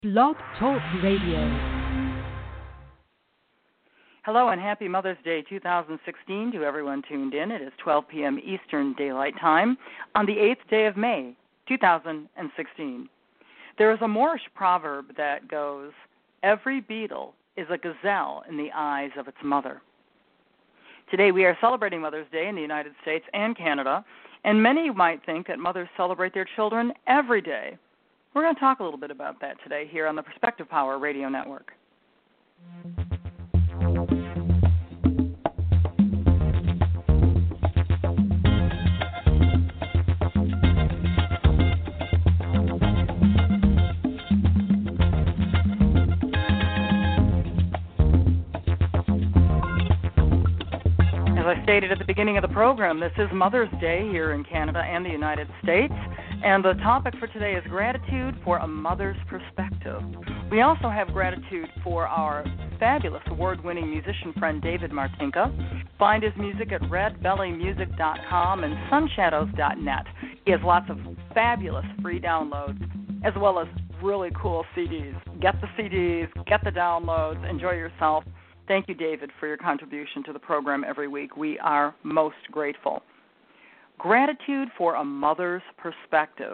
Blog Talk Radio. Hello and happy Mother's Day 2016 to everyone tuned in. It is 12 p.m. Eastern Daylight Time on the 8th day of May 2016. There is a Moorish proverb that goes, "Every beetle is a gazelle in the eyes of its mother." Today we are celebrating Mother's Day in the United States and Canada, and many might think that mothers celebrate their children every day. We're going to talk a little bit about that today here on the Perspective Power Radio Network. As I stated at the beginning of the program, this is Mother's Day here in Canada and the United States. And the topic for today is gratitude for a mother's perspective. We also have gratitude for our fabulous award-winning musician friend David Martinka. Find his music at redbellymusic.com and sunshadows.net. He has lots of fabulous free downloads as well as really cool CDs. Get the CDs, get the downloads, enjoy yourself. Thank you, David, for your contribution to the program every week. We are most grateful. Gratitude for a mother's perspective.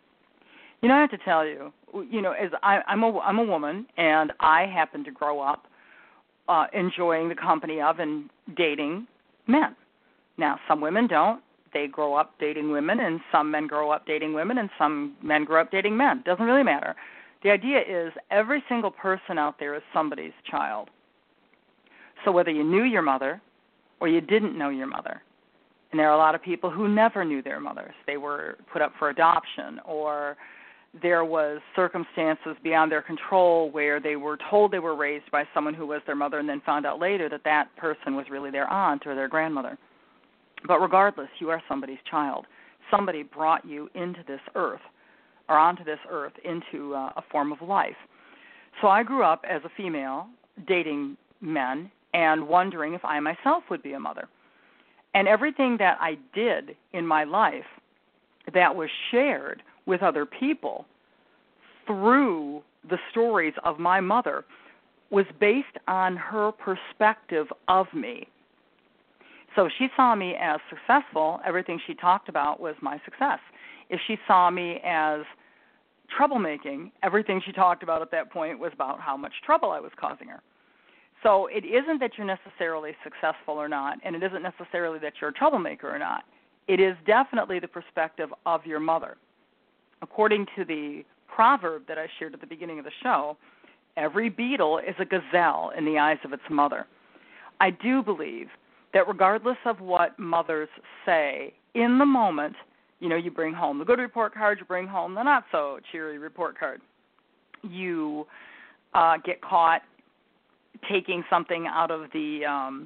I have to tell you, as I'm a woman, and I happen to grow up enjoying the company of and dating men. Now, some women don't. They grow up dating women, and some men grow up dating women, and some men grow up dating men. Doesn't really matter. The idea is every single person out there is somebody's child. So whether you knew your mother or you didn't know your mother, and there are a lot of people who never knew their mothers. They were put up for adoption, or there was circumstances beyond their control where they were told they were raised by someone who was their mother and then found out later that that person was really their aunt or their grandmother. But regardless, you are somebody's child. Somebody brought you into this earth, or onto this earth, into a form of life. So I grew up as a female dating men and wondering if I myself would be a mother. And everything that I did in my life that was shared with other people through the stories of my mother was based on her perspective of me. So if she saw me as successful, everything she talked about was my success. If she saw me as troublemaking, everything she talked about at that point was about how much trouble I was causing her. So it isn't that you're necessarily successful or not, and it isn't necessarily that you're a troublemaker or not. It is definitely the perspective of your mother. According to the proverb that I shared at the beginning of the show, every beetle is a gazelle in the eyes of its mother. I do believe that regardless of what mothers say, in the moment, you bring home the good report card, you bring home the not-so-cheery report card. You get caught taking something out of the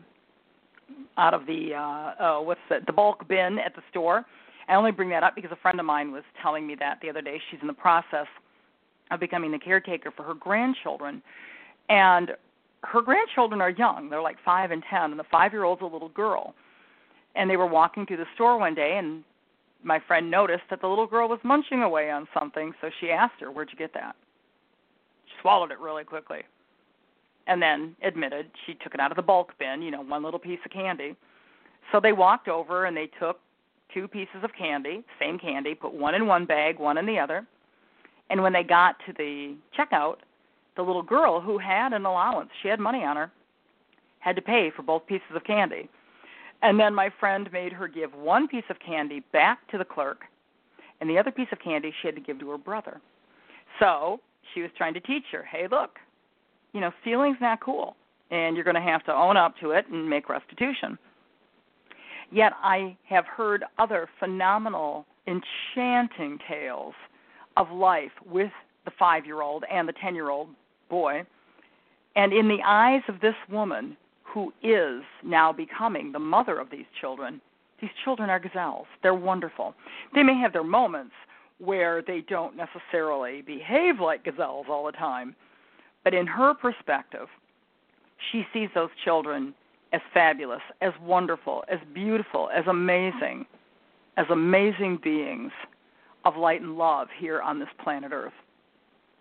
bulk bin at the store. I only bring that up because a friend of mine was telling me that the other day. She's in the process of becoming the caretaker for her grandchildren, and her grandchildren are young. They're like 5 and 10, and the 5-year-old's a little girl. And they were walking through the store one day, and my friend noticed that the little girl was munching away on something, so she asked her, "Where'd you get that?" She swallowed it really quickly, and then admitted she took it out of the bulk bin, one little piece of candy. So they walked over and they took 2 pieces of candy, same candy, put one in one bag, one in the other. And when they got to the checkout, the little girl, who had an allowance, she had money on her, had to pay for both pieces of candy. And then my friend made her give one piece of candy back to the clerk, and the other piece of candy she had to give to her brother. So she was trying to teach her, hey, look, stealing's not cool, and you're going to have to own up to it and make restitution. Yet I have heard other phenomenal, enchanting tales of life with the 5-year-old and the 10-year-old boy. And in the eyes of this woman who is now becoming the mother of these children are gazelles. They're wonderful. They may have their moments where they don't necessarily behave like gazelles all the time, but in her perspective, she sees those children as fabulous, as wonderful, as beautiful, as amazing beings of light and love here on this planet Earth.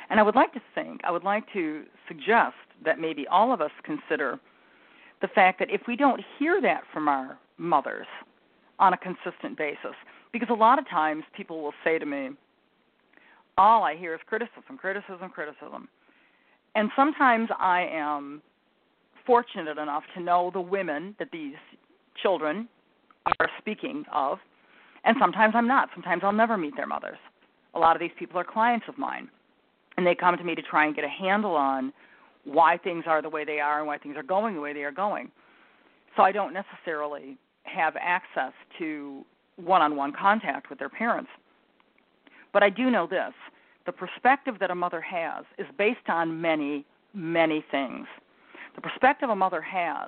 And I would like to suggest that maybe all of us consider the fact that if we don't hear that from our mothers on a consistent basis, because a lot of times people will say to me, all I hear is criticism, criticism, criticism. And sometimes I am fortunate enough to know the women that these children are speaking of, and sometimes I'm not. Sometimes I'll never meet their mothers. A lot of these people are clients of mine, and they come to me to try and get a handle on why things are the way they are and why things are going the way they are going. So I don't necessarily have access to one-on-one contact with their parents. But I do know this. The perspective that a mother has is based on many, many things. The perspective a mother has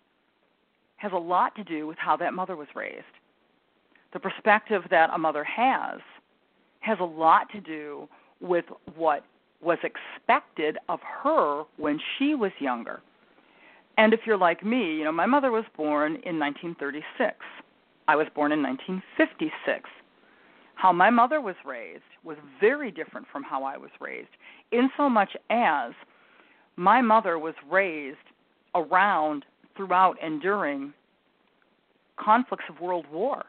a lot to do with how that mother was raised. The perspective that a mother has a lot to do with what was expected of her when she was younger. And if you're like me, my mother was born in 1936. I was born in 1956. How my mother was raised was very different from how I was raised, in so much as my mother was raised around, throughout, and during conflicts of World War.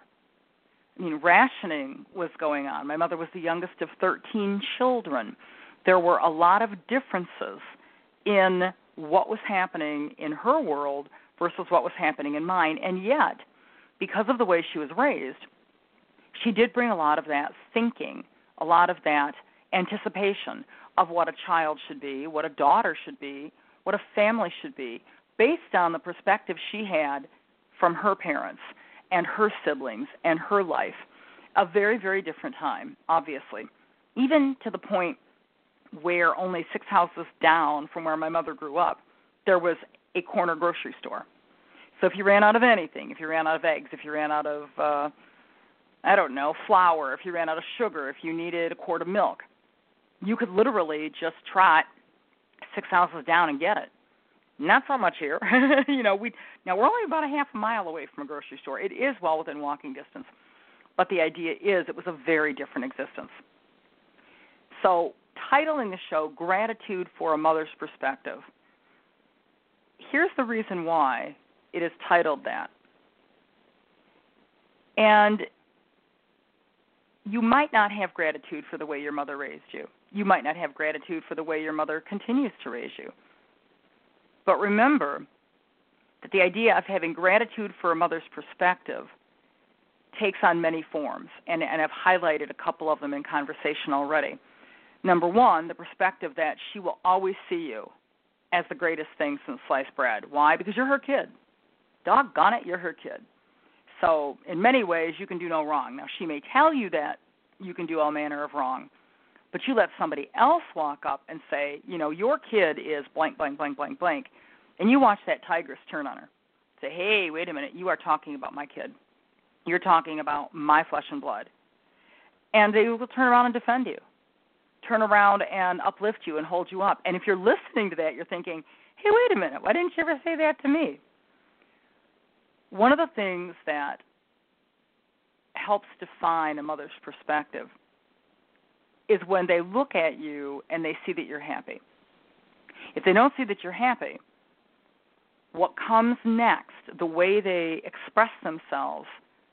Rationing was going on. My mother was the youngest of 13 children. There were a lot of differences in what was happening in her world versus what was happening in mine. And yet, because of the way she was raised, she did bring a lot of that thinking, a lot of that anticipation of what a child should be, what a daughter should be, what a family should be, based on the perspective she had from her parents and her siblings and her life. A very, very different time, obviously, even to the point where only 6 houses down from where my mother grew up, there was a corner grocery store. So if you ran out of anything, if you ran out of eggs, if you ran out of, flour, if you ran out of sugar, if you needed a quart of milk, you could literally just trot 6 houses down and get it. Not so much here. Now we're only about a half a mile away from a grocery store. It is well within walking distance. But the idea is it was a very different existence. So titling the show, Gratitude for a Mother's Perspective. Here's the reason why it is titled that. And you might not have gratitude for the way your mother raised you. You might not have gratitude for the way your mother continues to raise you. But remember that the idea of having gratitude for a mother's perspective takes on many forms, and I've highlighted a couple of them in conversation already. Number one, the perspective that she will always see you as the greatest thing since sliced bread. Why? Because you're her kid. Doggone it, you're her kid. So in many ways, you can do no wrong. Now, she may tell you that you can do all manner of wrong, but you let somebody else walk up and say, your kid is blank, blank, blank, blank, blank, and you watch that tigress turn on her. Say, hey, wait a minute, you are talking about my kid. You're talking about my flesh and blood. And they will turn around and defend you, turn around and uplift you and hold you up. And if you're listening to that, you're thinking, hey, wait a minute, why didn't you ever say that to me? One of the things that helps define a mother's perspective is when they look at you and they see that you're happy. If they don't see that you're happy, what comes next, the way they express themselves,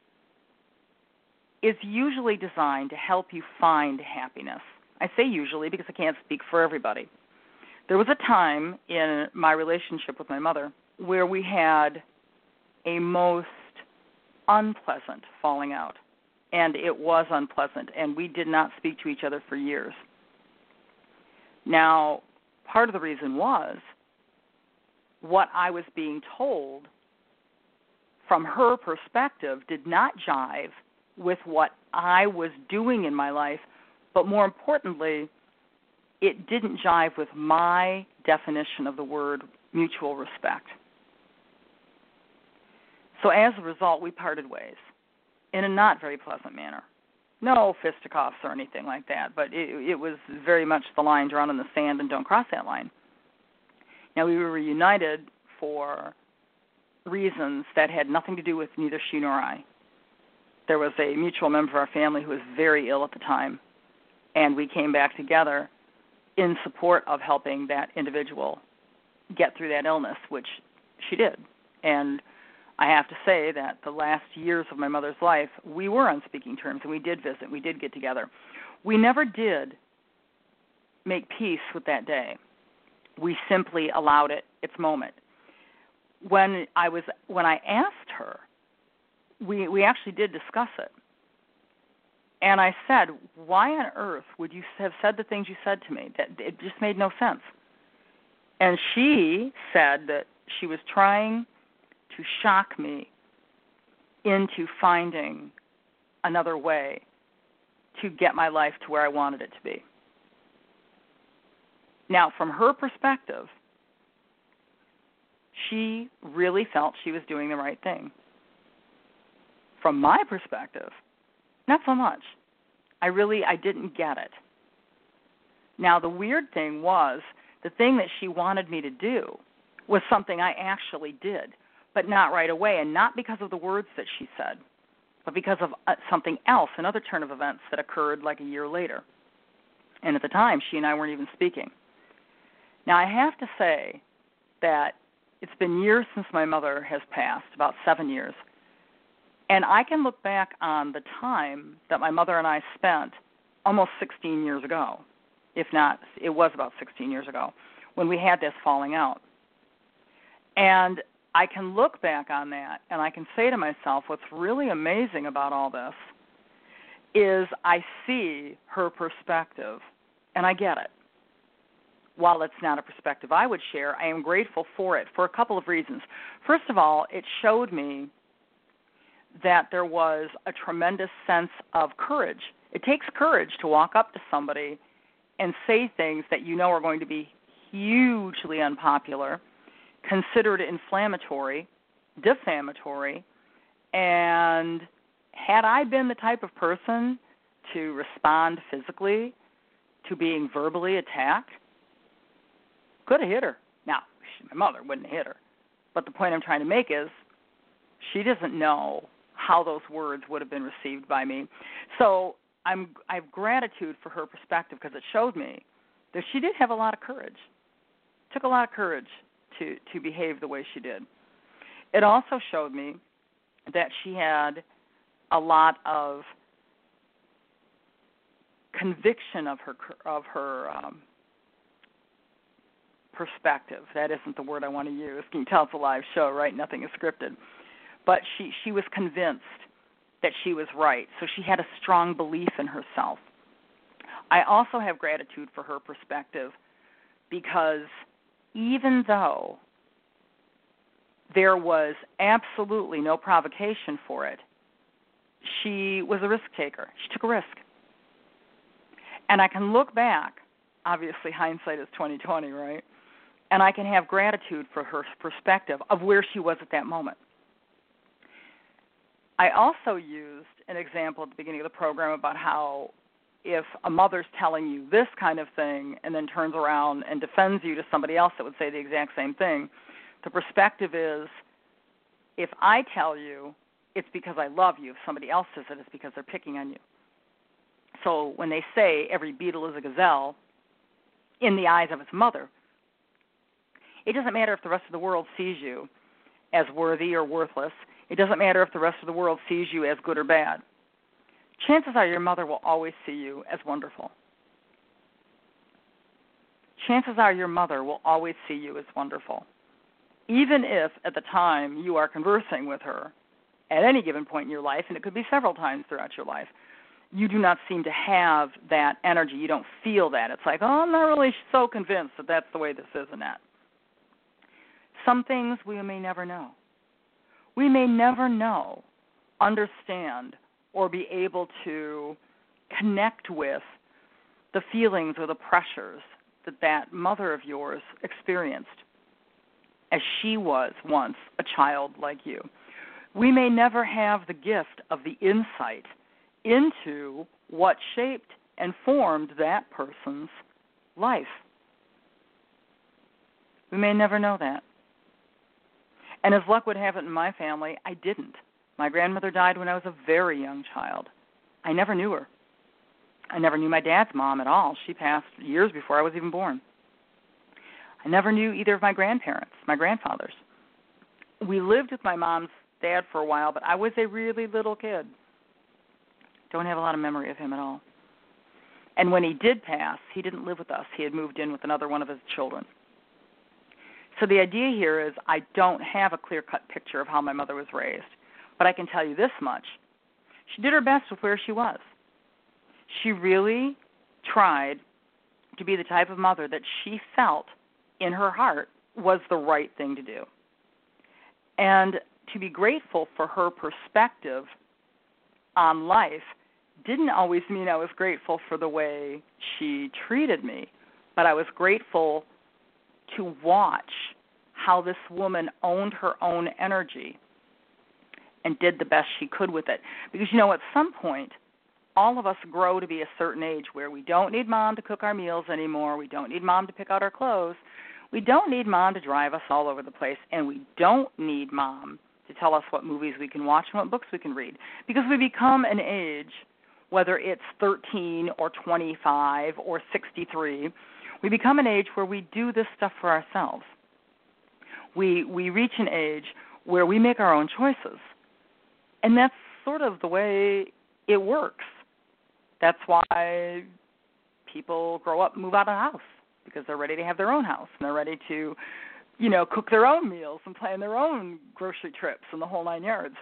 is usually designed to help you find happiness. I say usually because I can't speak for everybody. There was a time in my relationship with my mother where we had a most unpleasant falling out. And it was unpleasant, and we did not speak to each other for years. Now, part of the reason was what I was being told from her perspective did not jive with what I was doing in my life, but more importantly, it didn't jive with my definition of the word mutual respect. So as a result, we parted ways in a not very pleasant manner. No fisticuffs or anything like that, but it was very much the line drawn in the sand and don't cross that line. Now, we were reunited for reasons that had nothing to do with neither she nor I. There was a mutual member of our family who was very ill at the time, and we came back together in support of helping that individual get through that illness, which she did. And I have to say that the last years of my mother's life, we were on speaking terms, and we did visit, we did get together. We never did make peace with that day. We simply allowed it its moment. When I asked her, we actually did discuss it. And I said, why on earth would you have said the things you said to me? That it just made no sense. And she said that she was trying to shock me into finding another way to get my life to where I wanted it to be. Now, from her perspective, she really felt she was doing the right thing. From my perspective, not so much. I didn't get it. Now, the weird thing was, the thing that she wanted me to do was something I actually did, but not right away, and not because of the words that she said, but because of something else, another turn of events that occurred like a year later. And at the time, she and I weren't even speaking. Now, I have to say that it's been years since my mother has passed, about 7 years. And I can look back on the time that my mother and I spent almost 16 years ago, if not, it was about 16 years ago, when we had this falling out. And I can look back on that, and I can say to myself, what's really amazing about all this is I see her perspective, and I get it. While it's not a perspective I would share, I am grateful for it for a couple of reasons. First of all, it showed me that there was a tremendous sense of courage. It takes courage to walk up to somebody and say things that you know are going to be hugely unpopular, considered inflammatory, defamatory, and had I been the type of person to respond physically to being verbally attacked, could have hit her. Now, my mother wouldn't have hit her, but the point I'm trying to make is she doesn't know how those words would have been received by me. So I have gratitude for her perspective because it showed me that she did have a lot of courage. It took a lot of courage to behave the way she did. It also showed me that she had a lot of conviction of her perspective. That isn't the word I want to use. Can you tell it's a live show, right? Nothing is scripted. But she was convinced that she was right, so she had a strong belief in herself. I also have gratitude for her perspective because even though there was absolutely no provocation for it, she was a risk taker. She took a risk. And I can look back, obviously hindsight is 20/20, right? And I can have gratitude for her perspective of where she was at that moment. I also used an example at the beginning of the program about how if a mother's telling you this kind of thing and then turns around and defends you to somebody else that would say the exact same thing, the perspective is, if I tell you, it's because I love you. If somebody else says it, it's because they're picking on you. So when they say every beetle is a gazelle, in the eyes of its mother, it doesn't matter if the rest of the world sees you as worthy or worthless. It doesn't matter if the rest of the world sees you as good or bad. Chances are your mother will always see you as wonderful. Chances are your mother will always see you as wonderful. Even if at the time you are conversing with her at any given point in your life, and it could be several times throughout your life, you do not seem to have that energy. You don't feel that. It's like, oh, I'm not really so convinced that that's the way this is and that. Some things we may never know. We may never know, understand, or be able to connect with the feelings or the pressures that mother of yours experienced as she was once a child like you. We may never have the gift of the insight into what shaped and formed that person's life. We may never know that. And as luck would have it in my family, I didn't. My grandmother died when I was a very young child. I never knew her. I never knew my dad's mom at all. She passed years before I was even born. I never knew either of my grandparents, my grandfathers. We lived with my mom's dad for a while, but I was a really little kid. Don't have a lot of memory of him at all. And when he did pass, he didn't live with us. He had moved in with another one of his children. So the idea here is I don't have a clear-cut picture of how my mother was raised, but I can tell you this much. She did her best with where she was. She really tried to be the type of mother that she felt in her heart was the right thing to do. And to be grateful for her perspective on life didn't always mean I was grateful for the way she treated me, but I was grateful to watch how this woman owned her own energy and did the best she could with it. Because, at some point, all of us grow to be a certain age where we don't need mom to cook our meals anymore. We don't need mom to pick out our clothes. We don't need mom to drive us all over the place. And we don't need mom to tell us what movies we can watch and what books we can read. Because we become an age, whether it's 13 or 25 or 63, we become an age where we do this stuff for ourselves. We reach an age where we make our own choices. And that's sort of the way it works. That's why people grow up and move out of the house, because they're ready to have their own house and they're ready to, cook their own meals and plan their own grocery trips and the whole 9 yards.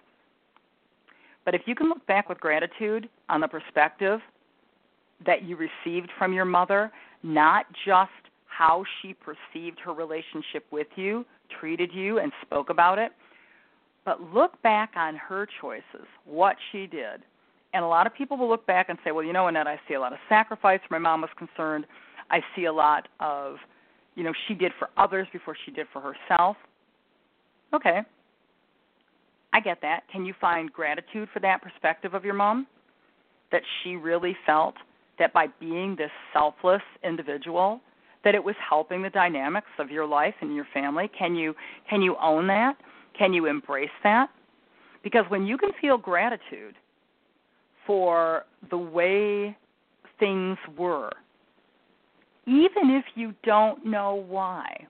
But if you can look back with gratitude on the perspective that you received from your mother, not just how she perceived her relationship with you, treated you, and spoke about it, but look back on her choices, what she did. And a lot of people will look back and say, well, Annette, I see a lot of sacrifice where my mom was concerned. I see a lot of, she did for others before she did for herself. Okay. I get that. Can you find gratitude for that perspective of your mom? That she really felt that by being this selfless individual, that it was helping the dynamics of your life and your family? Can you own that? Can you embrace that? Because when you can feel gratitude for the way things were, even if you don't know why,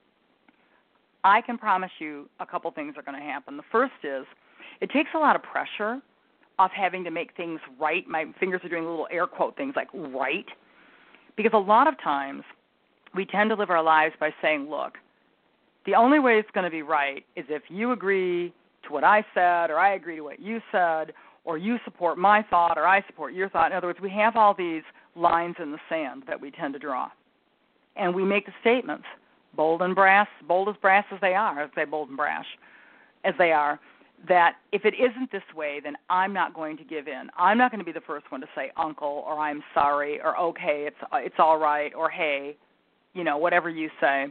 I can promise you a couple things are going to happen. The first is it takes a lot of pressure off having to make things right. My fingers are doing little air quote things like right, because a lot of times we tend to live our lives by saying, look, the only way it's going to be right is if you agree to what I said, or I agree to what you said, or you support my thought, or I support your thought. In other words, we have all these lines in the sand that we tend to draw. And we make the statements, bold as brass as they are, I say bold and brash as they are, that if it isn't this way, then I'm not going to give in. I'm not going to be the first one to say uncle, or I'm sorry, or okay, it's all right, or hey, whatever you say.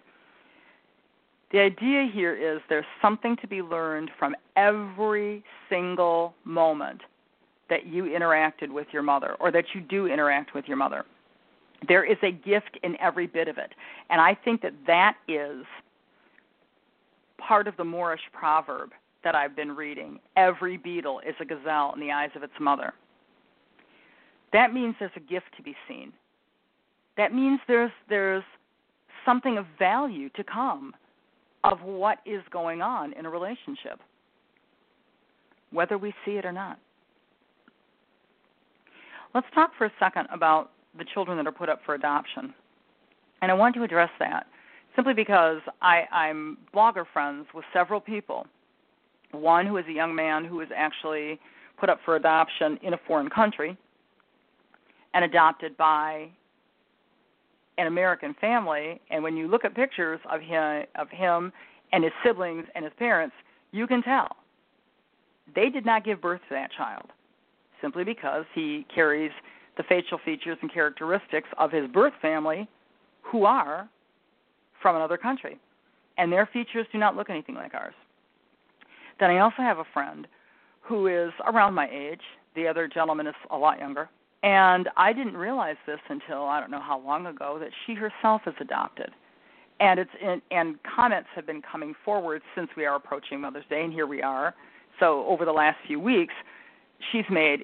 The idea here is there's something to be learned from every single moment that you interacted with your mother, or that you do interact with your mother. There is a gift in every bit of it. And I think that is part of the Moorish proverb that I've been reading. Every beetle is a gazelle in the eyes of its mother. That means there's a gift to be seen. That means there's something of value to come of what is going on in a relationship, whether we see it or not. Let's talk for a second about the children that are put up for adoption. And I want to address that simply because I'm blogger friends with several people. One who is a young man who was actually put up for adoption in a foreign country and adopted by an American family. And when you look at pictures of him and his siblings and his parents, you can tell they did not give birth to that child, simply because he carries the facial features and characteristics of his birth family, who are from another country, and their features do not look anything like ours. Then I also have a friend who is around my age. The other gentleman is a lot younger, and I didn't realize this until I don't know how long ago, that she herself is adopted. And comments have been coming forward since we are approaching Mother's Day, and here we are. So over the last few weeks, she's made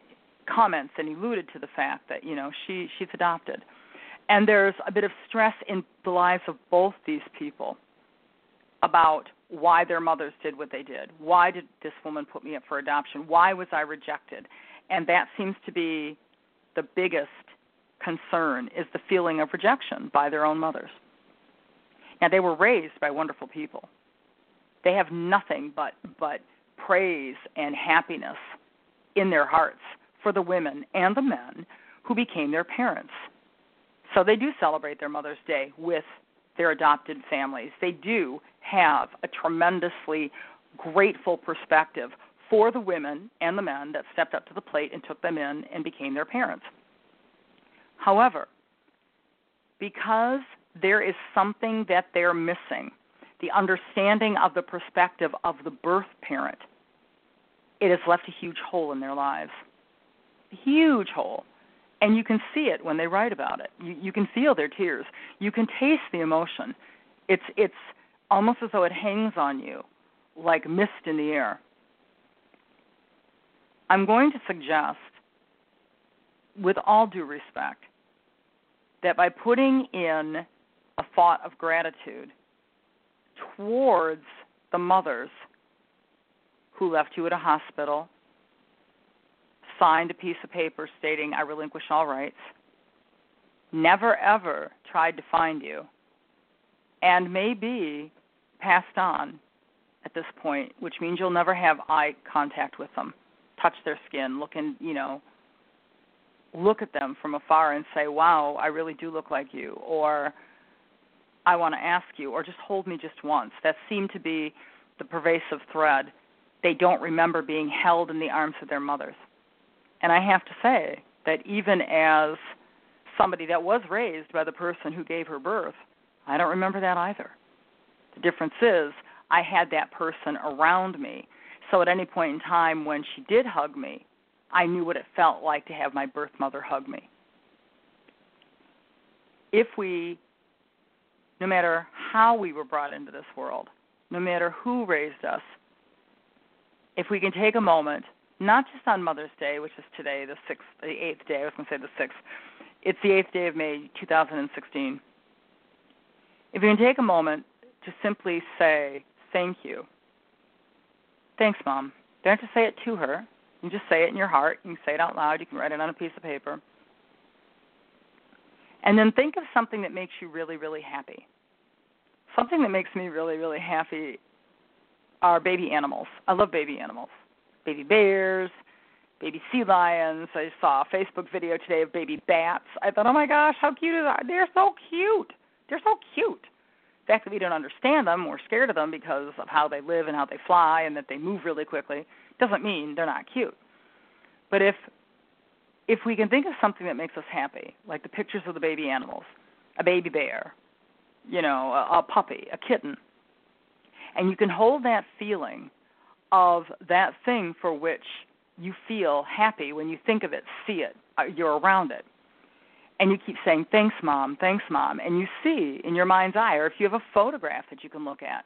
comments and alluded to the fact that, she's adopted. And there's a bit of stress in the lives of both these people about why their mothers did what they did. Why did this woman put me up for adoption? Why was I rejected? And that seems to be the biggest concern, is the feeling of rejection by their own mothers. Now, they were raised by wonderful people. They have nothing but praise and happiness in their hearts for the women and the men who became their parents. So they do celebrate their Mother's Day with their adopted families. They do have a tremendously grateful perspective for the women and the men that stepped up to the plate and took them in and became their parents. However, because there is something that they're missing, the understanding of the perspective of the birth parent, it has left a huge hole in their lives. A huge hole. And you can see it when they write about it. You can feel their tears. You can taste the emotion. It's almost as though it hangs on you like mist in the air. I'm going to suggest, with all due respect, that by putting in a thought of gratitude towards the mothers who left you at a hospital, signed a piece of paper stating, I relinquish all rights, never ever tried to find you, and maybe passed on at this point, which means you'll never have eye contact with them, touch their skin, look at them from afar and say, wow, I really do look like you, or I want to ask you, or just hold me just once. That seemed to be the pervasive thread. They don't remember being held in the arms of their mothers. And I have to say that even as somebody that was raised by the person who gave her birth, I don't remember that either. The difference is I had that person around me. So at any point in time when she did hug me, I knew what it felt like to have my birth mother hug me. If we, no matter how we were brought into this world, no matter who raised us, if we can take a moment, not just on Mother's Day, which is today, the 8th day, I was going to say the 6th. It's the 8th day of May, 2016. If we can take a moment to simply say, thank you. Thanks, Mom. You don't have to say it to her. You can just say it in your heart. You can say it out loud. You can write it on a piece of paper. And then think of something that makes you really, really happy. Something that makes me really, really happy are baby animals. I love baby animals. Baby bears, baby sea lions. I saw a Facebook video today of baby bats. I thought, oh my gosh, how cute is that? They're so cute. They're so cute. The fact that we don't understand them, we're scared of them because of how they live and how they fly and that they move really quickly, doesn't mean they're not cute. But if we can think of something that makes us happy, like the pictures of the baby animals, a baby bear, a puppy, a kitten, and you can hold that feeling of that thing for which you feel happy when you think of it, see it, you're around it. And you keep saying, thanks, Mom, and you see in your mind's eye, or if you have a photograph that you can look at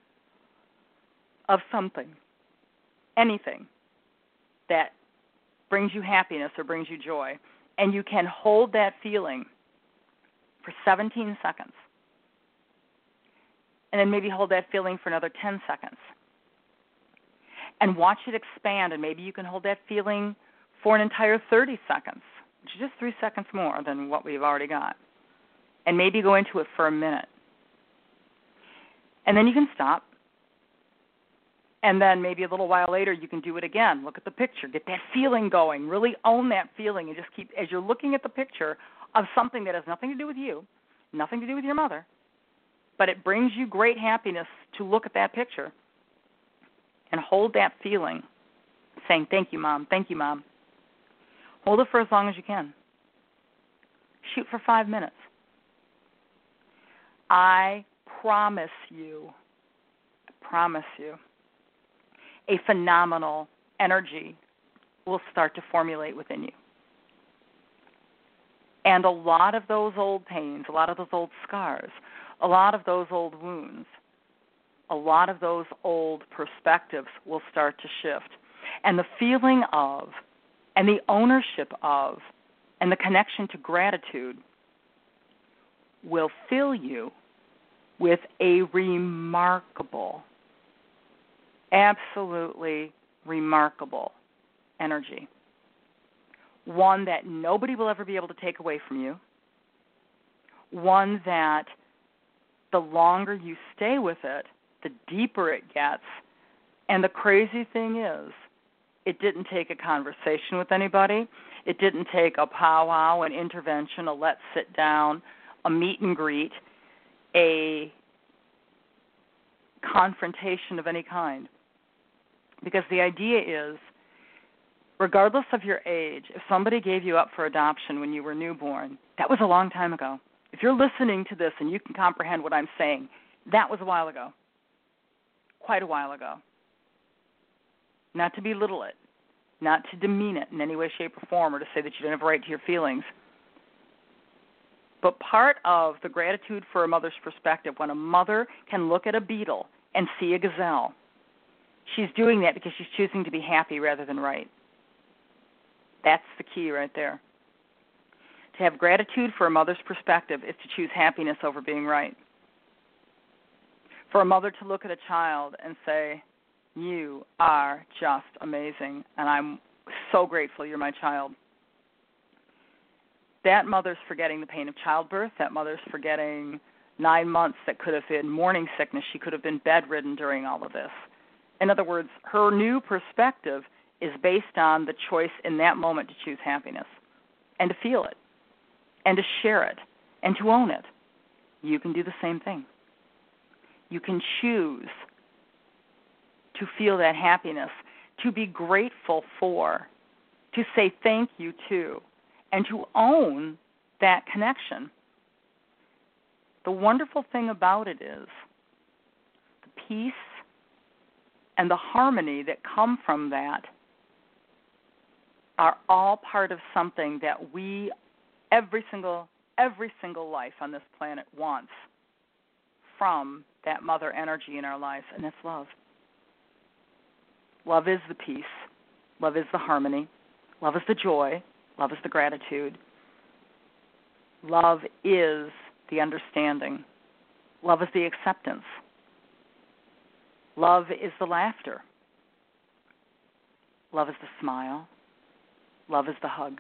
of something, anything that brings you happiness or brings you joy, and you can hold that feeling for 17 seconds, and then maybe hold that feeling for another 10 seconds, and watch it expand, and maybe you can hold that feeling for an entire 30 seconds, which is just 3 seconds more than what we've already got, and maybe go into it for a minute. And then you can stop, and then maybe a little while later you can do it again. Look at the picture. Get that feeling going. Really own that feeling, and just keep, as you're looking at the picture of something that has nothing to do with you, nothing to do with your mother, but it brings you great happiness to look at that picture and hold that feeling, saying, thank you, Mom, thank you, Mom. Hold it for as long as you can. Shoot for 5 minutes. I promise you, a phenomenal energy will start to formulate within you. And a lot of those old pains, a lot of those old scars, a lot of those old wounds, a lot of those old perspectives will start to shift. And the feeling of and the ownership of and the connection to gratitude will fill you with a remarkable, absolutely remarkable energy. One that nobody will ever be able to take away from you. One that the longer you stay with it, the deeper it gets. And the crazy thing is, it didn't take a conversation with anybody. It didn't take a powwow, an intervention, a let's sit down, a meet and greet, a confrontation of any kind. Because the idea is, regardless of your age, if somebody gave you up for adoption when you were newborn, that was a long time ago. If you're listening to this and you can comprehend what I'm saying, that was a while ago. Quite a while ago. Not to belittle it, not to demean it in any way, shape, or form, or to say that you don't have a right to your feelings. But part of the gratitude for a mother's perspective, when a mother can look at a beetle and see a gazelle, she's doing that because she's choosing to be happy rather than right. That's the key right there. To have gratitude for a mother's perspective is to choose happiness over being right. For a mother to look at a child and say, you are just amazing, and I'm so grateful you're my child. That mother's forgetting the pain of childbirth. That mother's forgetting 9 months that could have been morning sickness. She could have been bedridden during all of this. In other words, her new perspective is based on the choice in that moment to choose happiness and to feel it and to share it and to own it. You can do the same thing. You can choose to feel that happiness, to be grateful for, to say thank you to, and to own that connection. The wonderful thing about it is the peace and the harmony that come from that are all part of something that we, every single life on this planet wants from that mother energy in our lives, and that's love. Love is the peace. Love is the harmony. Love is the joy. Love is the gratitude. Love is the understanding. Love is the acceptance. Love is the laughter. Love is the smile. Love is the hug.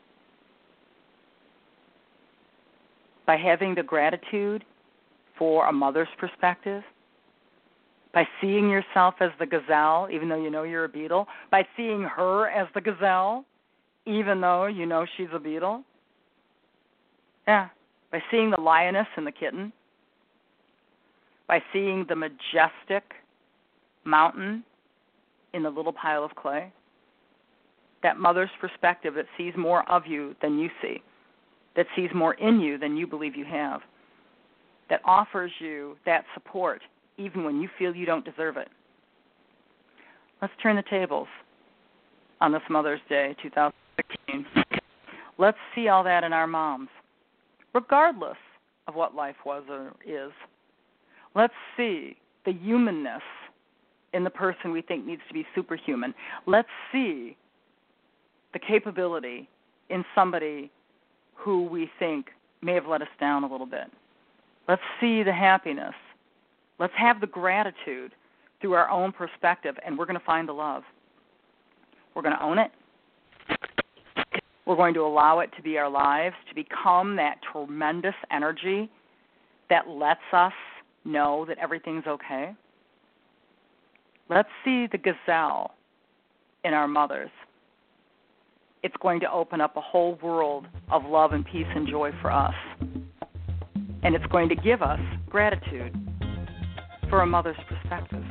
By having the gratitude for a mother's perspective, by seeing yourself as the gazelle, even though you know you're a beetle, by seeing her as the gazelle, even though you know she's a beetle, by seeing the lioness and the kitten, by seeing the majestic mountain in the little pile of clay, that mother's perspective that sees more of you than you see, that sees more in you than you believe you have, that offers you that support even when you feel you don't deserve it. Let's turn the tables on this Mother's Day 2016. Let's see all that in our moms, regardless of what life was or is. Let's see the humanness in the person we think needs to be superhuman. Let's see the capability in somebody who we think may have let us down a little bit. Let's see the happiness. Let's have the gratitude through our own perspective, and we're going to find the love. We're going to own it. We're going to allow it to be our lives, to become that tremendous energy that lets us know that everything's okay. Let's see the gazelle in our mothers. It's going to open up a whole world of love and peace and joy for us. And it's going to give us gratitude for a mother's perspective.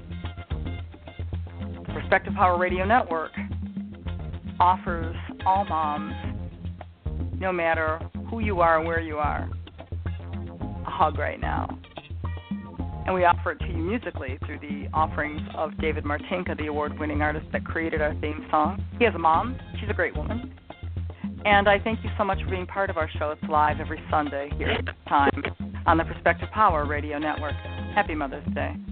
The Perspective Power Radio Network offers all moms, no matter who you are and where you are, a hug right now. And we offer it to you musically through the offerings of David Martinka, the award-winning artist that created our theme song. He has a mom. She's a great woman. And I thank you so much for being part of our show. It's live every Sunday here at this time on the Perspective Power Radio Network. Happy Mother's Day.